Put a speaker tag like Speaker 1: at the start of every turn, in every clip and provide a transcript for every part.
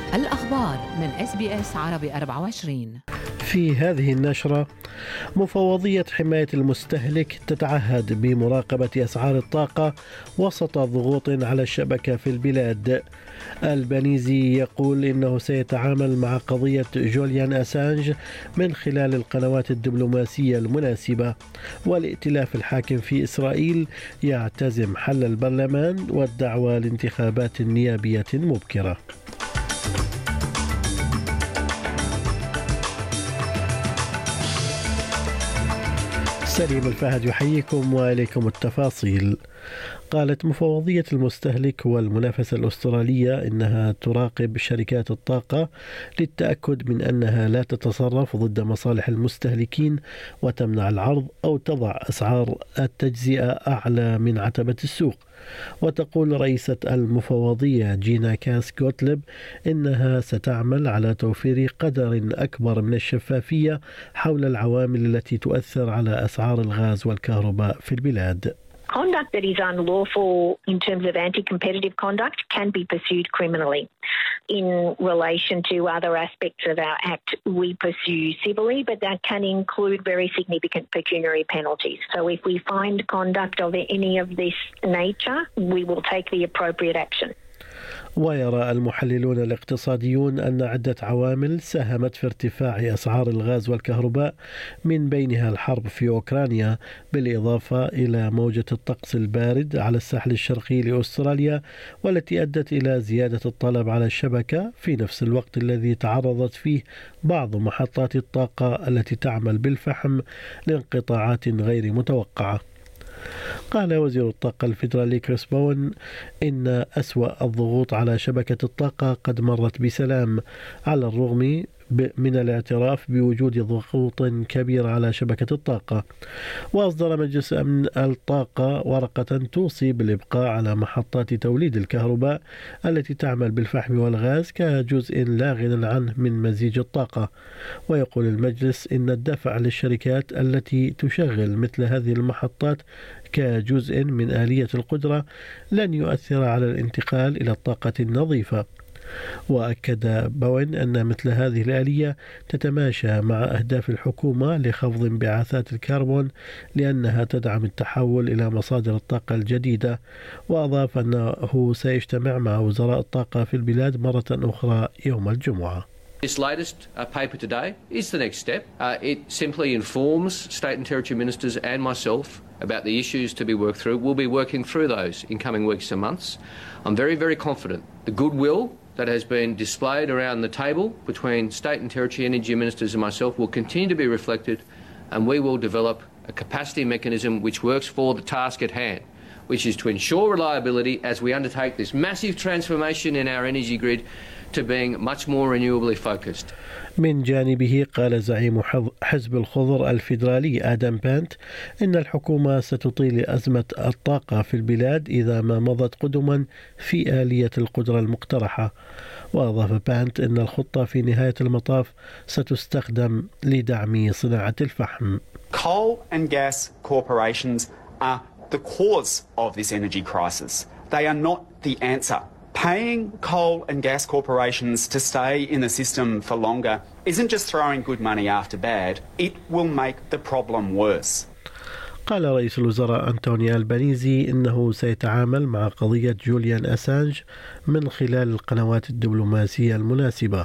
Speaker 1: الأخبار من SBS عربي 24.
Speaker 2: في هذه النشرة، مفوضية حماية المستهلك تتعهد بمراقبة أسعار الطاقة وسط ضغوط على الشبكة في البلاد. البنيزي يقول إنه سيتعامل مع قضية جوليان أسانج من خلال القنوات الدبلوماسية المناسبة، والائتلاف الحاكم في إسرائيل يعتزم حل البرلمان والدعوة لانتخابات نيابية مبكرة. سليم الفهد يحييكم وإليكم التفاصيل. قالت مفوضية المستهلك والمنافسة الأسترالية إنها تراقب شركات الطاقة للتأكد من أنها لا تتصرف ضد مصالح المستهلكين وتمنع العرض أو تضع أسعار التجزئة أعلى من عتبة السوق. وتقول رئيسة المفوضية جينا كاس غوتلب إنها ستعمل على توفير قدر أكبر من الشفافية حول العوامل التي تؤثر على أسعار الغاز والكهرباء في البلاد.
Speaker 3: Conduct that is unlawful in terms of anti-competitive conduct can be pursued criminally. In relation to other aspects of our Act, we pursue civilly, but that can include very significant pecuniary penalties. So if we find conduct of any of this nature, we will take the appropriate action.
Speaker 2: ويرى المحللون الاقتصاديون أن عدة عوامل ساهمت في ارتفاع أسعار الغاز والكهرباء، من بينها الحرب في أوكرانيا، بالإضافة إلى موجة الطقس البارد على الساحل الشرقي لأستراليا، والتي أدت إلى زيادة الطلب على الشبكة في نفس الوقت الذي تعرضت فيه بعض محطات الطاقة التي تعمل بالفحم لانقطاعات غير متوقعة. قال وزير الطاقة الفيدرالي كريس بوين إن أسوأ الضغوط على شبكة الطاقة قد مرت بسلام، على الرغم من الاعتراف بوجود ضغوط كبيرة على شبكة الطاقة. وأصدر مجلس أمن الطاقة ورقة توصي بالإبقاء على محطات توليد الكهرباء التي تعمل بالفحم والغاز كجزء لا غنى عنه من مزيج الطاقة. ويقول المجلس إن الدفع للشركات التي تشغل مثل هذه المحطات كجزء من آلية القدرة لن يؤثر على الانتقال إلى الطاقة النظيفة. وأكد بوين أن مثل هذه الآلية تتماشى مع أهداف الحكومة لخفض انبعاثات الكربون، لأنها تدعم التحول إلى مصادر الطاقة الجديدة. وأضاف أنه سيجتمع مع وزراء الطاقة في البلاد مرة أخرى يوم الجمعة.
Speaker 4: This latest paper today is the next step. It simply informs state and territory ministers and myself about the issues to be worked through. We'll be working through those in coming weeks and months. I'm very, very confident the goodwill that has been displayed around the table between state and territory energy ministers and myself will continue to be reflected, and we will develop a capacity mechanism which works for the task at hand, which is to ensure reliability as we undertake this massive transformation in our energy grid to being much more renewably focused.
Speaker 2: من جانبه قال زعيم حزب الخضر الفيدرالي آدم بانت إن الحكومة ستطيل أزمة الطاقة في البلاد إذا ما مضت قدما في آلية القدرة المقترحة. وأضاف بانت إن الخطة في نهاية المطاف ستستخدم لدعم صناعة الفحم.
Speaker 5: Coal and gas corporations are the cause of this energy crisis. They are not the answer. Paying coal and gas corporations to stay in the system for longer isn't just throwing good money after bad, it will make the problem worse.
Speaker 2: قال رئيس الوزراء أنتوني البنيزي إنه سيتعامل مع قضية جوليان أسانج من خلال القنوات الدبلوماسية المناسبة.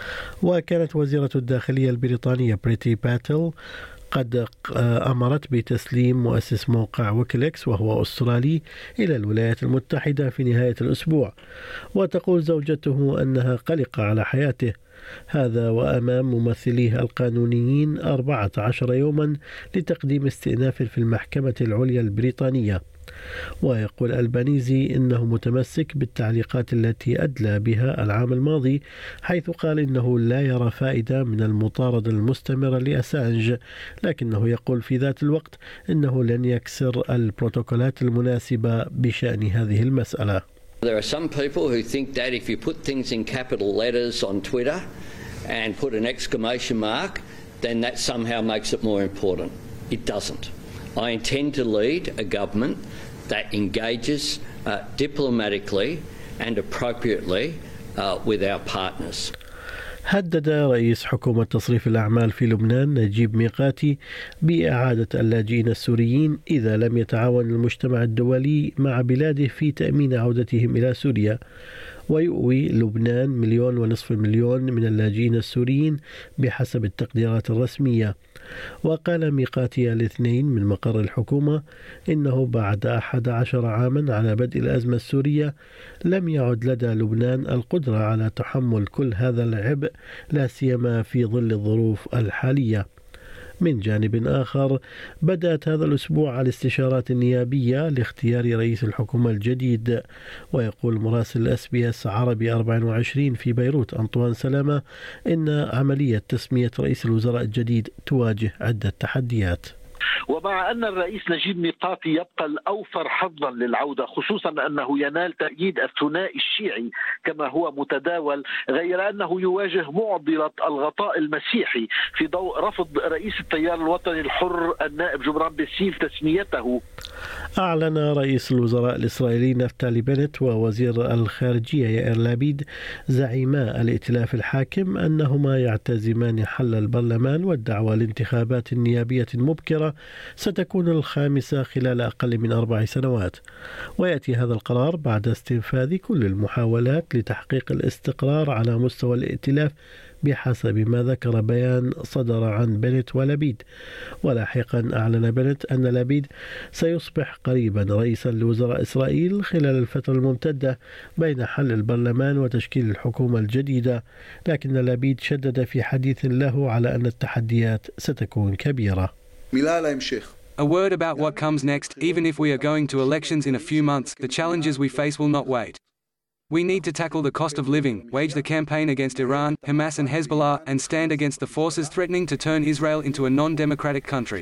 Speaker 2: وكانت وزيرة الداخلية البريطانية بريتي باتل قد أمرت بتسليم مؤسس موقع ويكيليكس وهو أسترالي إلى الولايات المتحدة في نهاية الأسبوع. وتقول زوجته أنها قلقة على حياته، هذا وأمام ممثليه القانونيين 14 يوما لتقديم استئناف في المحكمة العليا البريطانية. ويقول البنيزي إنه متمسك بالتعليقات التي أدلى بها العام الماضي، حيث قال إنه لا يرى فائدة من المطاردة المستمرة لأسانج، لكنه يقول في ذات الوقت إنه لن يكسر البروتوكولات المناسبة بشأن هذه المسألة.
Speaker 6: There are some people who think that if you put things in capital letters on Twitter and put an exclamation mark, then that somehow makes it more important. It doesn't. I intend to lead a government that engages diplomatically and appropriately with our partners.
Speaker 2: هدد رئيس حكومة تصريف الأعمال في لبنان نجيب ميقاتي بإعادة اللاجئين السوريين إذا لم يتعاون المجتمع الدولي مع بلاده في تأمين عودتهم إلى سوريا. ويؤوي لبنان 1.5 مليون من اللاجئين السوريين بحسب التقديرات الرسمية. وقال ميقاتي الاثنين من مقر الحكومة إنه بعد 11 عاما على بدء الأزمة السورية لم يعد لدى لبنان القدرة على تحمل كل هذا العبء، لا سيما في ظل الظروف الحالية. من جانب آخر، بدأت هذا الأسبوع الاستشارات النيابية لاختيار رئيس الحكومة الجديد. ويقول مراسل SBS عربي 24 في بيروت أنطوان سلامة إن عملية تسمية رئيس الوزراء الجديد تواجه عدة تحديات.
Speaker 7: ومع أن الرئيس نجيب ميقاتي يبقى الأوفر حظا للعودة، خصوصا أنه ينال تأييد الثنائي الشيعي كما هو متداول، غير أنه يواجه معضلة الغطاء المسيحي في ضوء رفض رئيس التيار الوطني الحر النائب جبران باسيل تسميته.
Speaker 2: أعلن رئيس الوزراء الإسرائيلي نفتالي بنت ووزير الخارجية يائر لابيد زعيما الائتلاف الحاكم أنهما يعتزمان حل البرلمان والدعوة لانتخابات نيابية مبكرة ستكون الخامسة خلال أقل من 4 سنوات. ويأتي هذا القرار بعد استنفاذ كل المحاولات لتحقيق الاستقرار على مستوى الائتلاف بحسب ما ذكر بيان صدر عن بنت ولبيد. ولاحقا أعلن بنت أن لبيد سيصبح قريبا رئيسا لوزراء إسرائيل خلال الفترة الممتدة بين حل البرلمان وتشكيل الحكومة الجديدة، لكن لبيد شدد في حديث له على أن التحديات ستكون كبيرة.
Speaker 8: A word about what comes next. Even if we are going to elections in a few months, the challenges we face will not wait. We need to tackle the cost of living, wage the campaign against Iran, Hamas and Hezbollah, and stand against the forces threatening to turn Israel into a non-democratic country.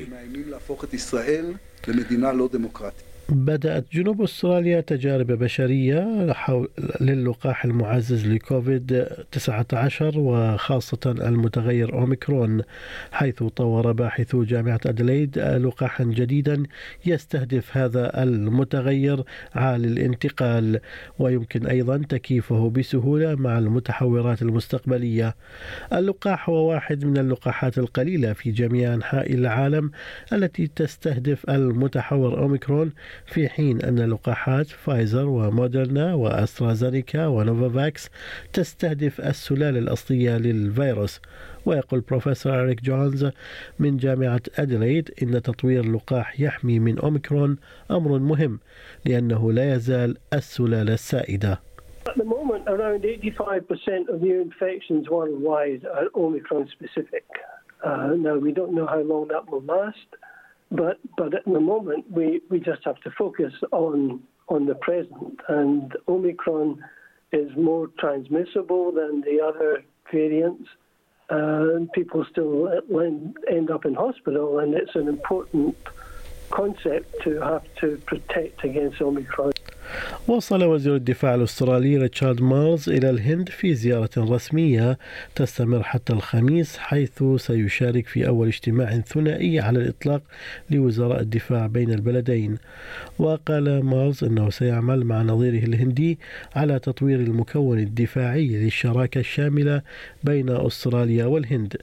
Speaker 2: بدأت جنوب أستراليا تجارب بشرية للقاح المعزز لكوفيد 19 وخاصة المتغير أوميكرون، حيث طور باحثو جامعة أدليد لقاحا جديدا يستهدف هذا المتغير عالي الانتقال، ويمكن أيضا تكييفه بسهولة مع المتحورات المستقبلية. اللقاح هو واحد من اللقاحات القليلة في جميع أنحاء العالم التي تستهدف المتحور أوميكرون، في حين أن لقاحات فايزر ومودرنا وأسترازينيكا ونوفافاكس تستهدف السلالة الأصلية للفيروس. ويقول بروفيسور إريك جونز من جامعة أديلايد إن تطوير لقاح يحمي من أوميكرون أمر مهم لأنه لا يزال السلالة السائدة.
Speaker 9: At the moment, around 85% of new infections worldwide are Omicron specific. Now, we don't know how long that will last. But at the moment, we just have to focus on the present. And Omicron is more transmissible than the other variants. People still end up in hospital, and it's an important concept to have to protect against Omicron.
Speaker 2: وصل وزير الدفاع الأسترالي ريتشارد مارز إلى الهند في زيارة رسمية تستمر حتى الخميس، حيث سيشارك في أول اجتماع ثنائي على الإطلاق لوزراء الدفاع بين البلدين. وقال مارز أنه سيعمل مع نظيره الهندي على تطوير المكون الدفاعي للشراكة الشاملة بين أستراليا والهند.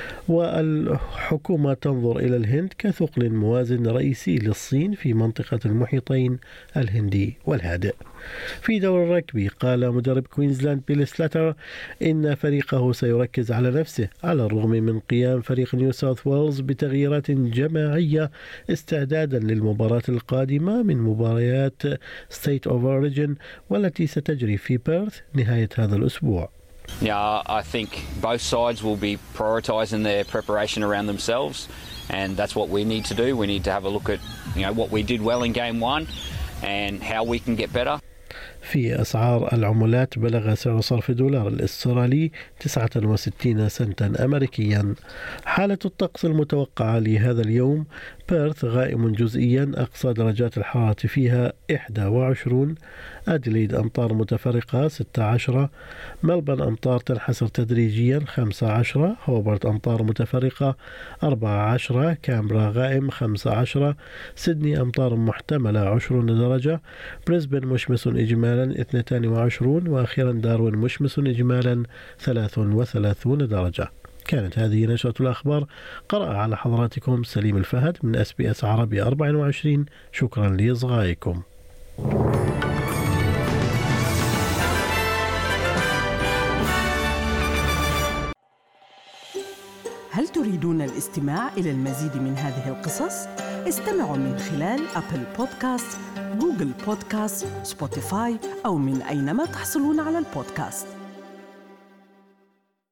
Speaker 2: والحكومة تنظر إلى الهند كثقل موازن رئيسي للصين في منطقة المحيطين الهندي والهادئ. في دور الركبي قال مدرب كوينزلاند بيل سلاتر إن فريقه سيركز على نفسه على الرغم من قيام فريق نيو ساوث ويلز بتغييرات جماعية استعدادا للمباراة القادمة من مباريات State of Origin والتي ستجري في بيرث نهاية هذا الأسبوع.
Speaker 10: Yeah, I think both sides will be prioritising their preparation around themselves, and that's what we need to do. We need to have a look at, what we did well in game 1 and how we can get better.
Speaker 2: في أسعار العملات بلغ سعر صرف الدولار الاسترالي 69 سنتا أمريكيا. حالة الطقس المتوقعة لهذا اليوم: بيرث غائم جزئيا أقصى درجات الحرارة فيها 21، أديليد أمطار متفرقة 16، ملبن أمطار تنحسر تدريجيا 15، هوبرت أمطار متفرقة 14، كامبرا غائم 15، سيدني أمطار محتملة 20 درجة، بريسبن مشمس إجمالي إجمالا 22 وأخيرا داروين مشمس إجمالا 33 درجة. كانت هذه نشرة الأخبار، قرأ على حضراتكم سليم الفهد من SBS عربي 24. شكرا لإصغائكم.
Speaker 11: هل تريدون الاستماع إلى المزيد من هذه القصص؟ استمعوا من خلال أبل بودكاست، جوجل بودكاست، سبوتيفاي أو من أينما تحصلون على البودكاست.